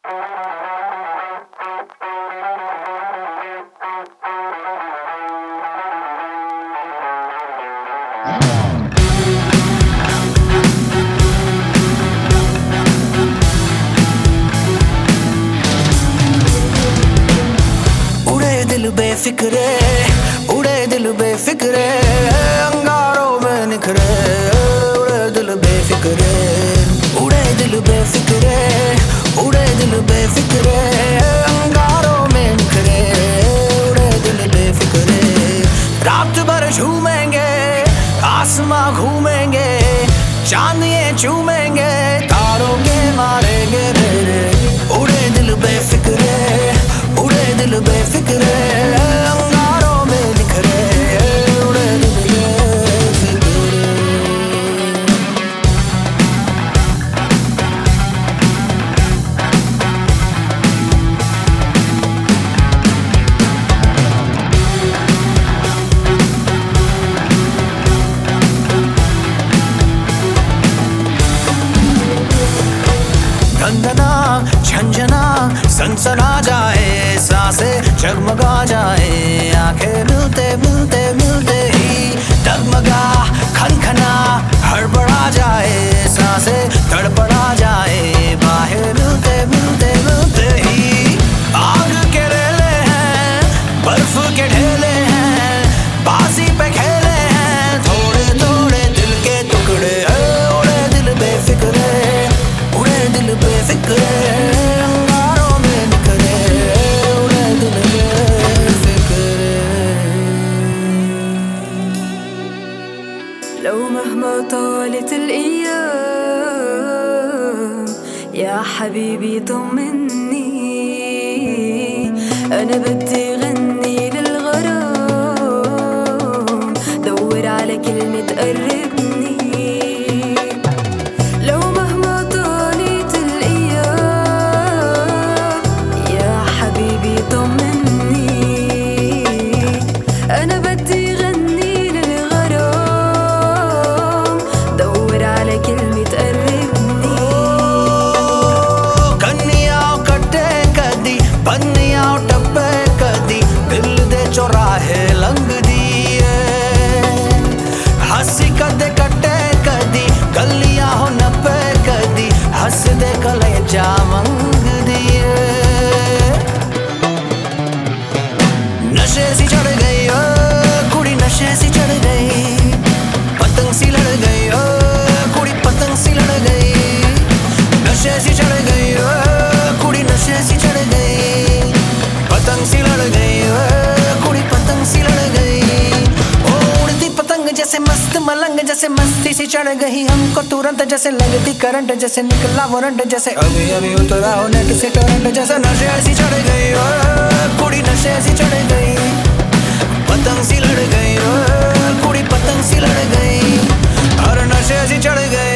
दिल बेफिक्रे उड़े दिल बेफिक्रे अंगारों में निखरे उड़े दिल बेफिक्रे उड़े दिल बेफिक्रे उड़े दिल बेफिक्रे अंगारों में निखरे उड़े दिल बेफिक्रे रात भर झूमेंगे आसमां घूमेंगे चांदिये चूमेंगे तारों के मारेंगे मेरे उड़े दिल बेफिक्रे उड़े दिल बेफिक्रे अंगारों में निखरे उड़े दिल बेफिक्रे। धंधना झंझना सनसना जाए सांसें जगमगा जाए आंखें मिलते मिलते मिलते ही डगमगा खनखना हड़बड़ा जाए सांसें तड़पड़ा जाए बाहें मिलते मिलते मिलते ही आग के रेले हैं बर्फ के ढेले हैं बाजी पे खेले हैं थोड़े थोड़े दिल के टुकड़े उड़े दिल बेफिक्रे उड़े दिल बेफिक्रे अंगारों में निखरे उड़े दिल बेफिक्रे। لو مهما طالت الأيام يا حبيبي طمني أنا بدي غني للغرام دور على كلمة قربني चौराहे लंग दिए हंसी कदे कटे कदी गलियां हो नपे कदी हंस दे कलेजा मंग दिए नशे सी चढ़ गई ओ कुड़ी नशे सी चढ़ गई पतंग सी लड़ गई ओ कुड़ी पतंग सी लड़ गई नशे सी चढ़ गई ओ कुड़ी नशे सी चढ़ गई पतंग सी लड़ गई ओ पतंग सी लड़ गई उड़ती पतंग जैसे मस्त मलंग जैसे मस्ती सी चढ़ गई हमको तुरंत जैसे लगती करंट जैसे निकला वारंट जैसे अभी अभी उतरा हो नेट से करंट जैसे नशे सी चढ़ गई कुड़ी नशे सी चढ़ गई पतंग सी लड़ गई कुड़ी पतंग सी लड़ गई और नशे सी चढ़ गई